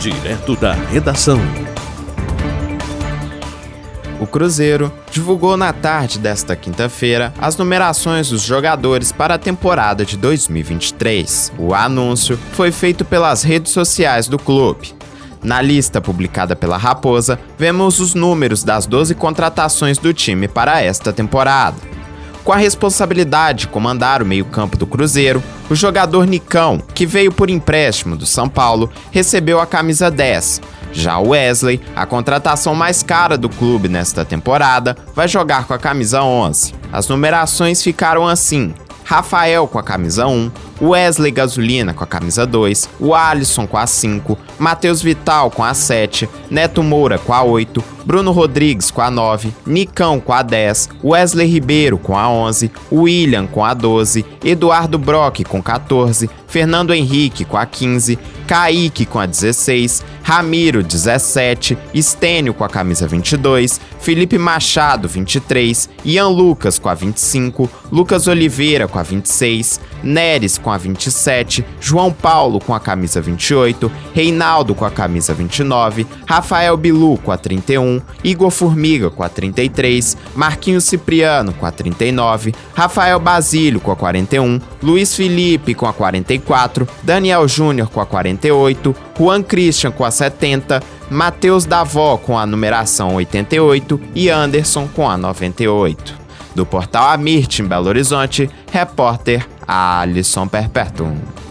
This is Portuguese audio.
Direto da redação. O Cruzeiro divulgou na tarde desta quinta-feira as numerações dos jogadores para a temporada de 2023. O anúncio foi feito pelas redes sociais do clube. Na lista publicada pela Raposa, vemos os números das 12 contratações do time para esta temporada. Com a responsabilidade de comandar o meio-campo do Cruzeiro, o jogador Nicão, que veio por empréstimo do São Paulo, recebeu a camisa 10. Já o Wesley, a contratação mais cara do clube nesta temporada, vai jogar com a camisa 11. As numerações ficaram assim: Rafael com a camisa 1, Wesley Gasolina com a camisa 2, o Alisson com a 5, Matheus Vital com a 7, Neto Moura com a 8, Bruno Rodrigues com a 9, Nicão com a 10, Wesley Ribeiro com a 11, William com a 12, Eduardo Brock com 14, Fernando Henrique com a 15, Kaique com a 16, Ramiro 17, Estênio com a camisa 22, Felipe Machado 23, Ian Lucas com a 25, Lucas Oliveira com a 26, Neres com a 27, João Paulo com a camisa 28, Reinaldo com a camisa 29, Rafael Bilu com a 31, Igor Formiga com a 33, Marquinhos Cipriano com a 39, Rafael Basílio com a 41, Luiz Felipe com a 44, Daniel Júnior com a 48, Juan Christian com a 70, Matheus Davó com a numeração 88 e Anderson com a 98. Do portal Amirte, em Belo Horizonte, repórter Alisson Perpetuum.